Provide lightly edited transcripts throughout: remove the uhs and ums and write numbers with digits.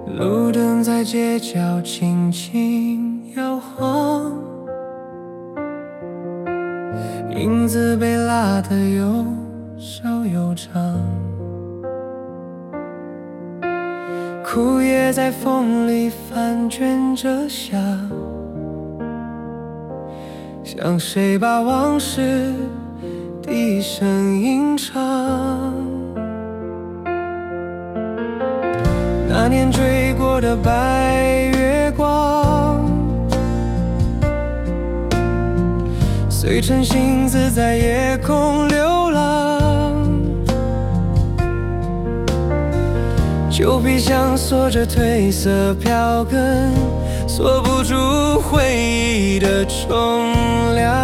路灯在街角轻轻摇晃，影子被拉得又小又长，枯叶在风里翻卷着响，像谁把往事低声吟唱。那年追过的白月光，碎成星子在夜空流浪，旧皮箱锁着褪色票根，锁不住回忆的重量。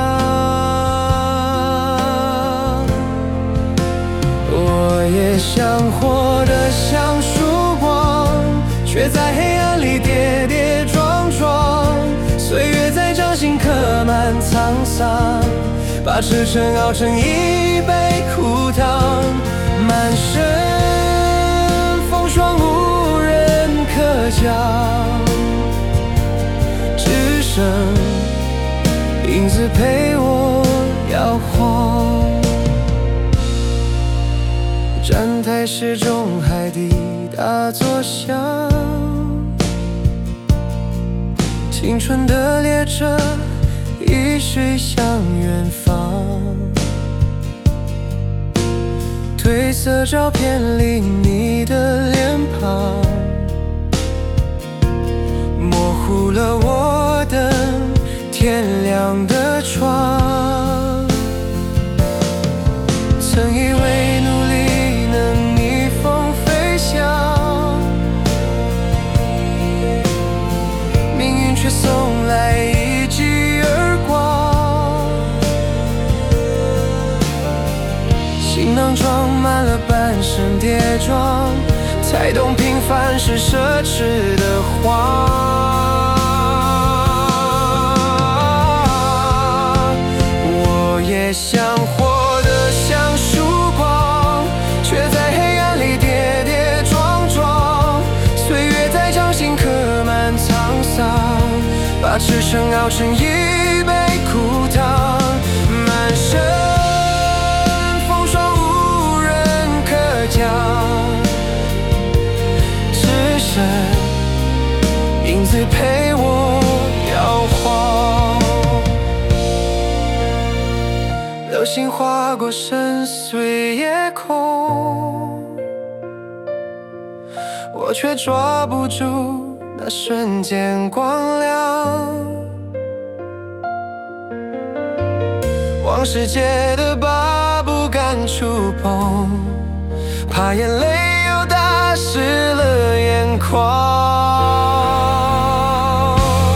我也想活得像曙光，却在黑暗里跌跌撞撞，岁月在掌心刻满沧桑，把赤诚熬成一杯苦汤，满身风霜无人可讲，只剩影子陪我摇晃。站台时钟还滴答作响，青春的列车一驶向远方，褪色照片里你的脸庞，模糊了我等天亮的窗。曾以为努力能逆风飞翔，命运却送来一记耳光，行囊装满了半生跌撞，才懂平凡是奢侈的谎。我也想活得像曙光，却在黑暗里跌跌撞撞，岁月在掌心刻满沧桑，把赤诚熬成一杯苦汤，满身风霜无人可讲，只剩影子陪我摇晃。流星划过深邃夜空，我却抓不住那瞬间光亮。往事结的疤不敢触碰，怕眼泪又打湿了眼眶。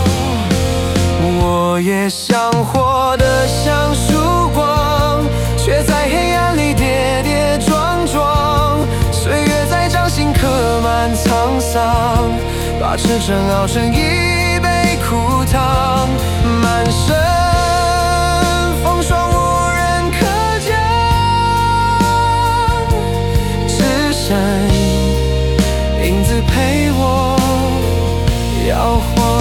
我也想活得像曙光，却在黑暗里跌跌撞撞，岁月在掌心刻满沧桑，把赤诚熬成一杯苦汤，满身风霜无人可讲，只剩影子陪我摇晃。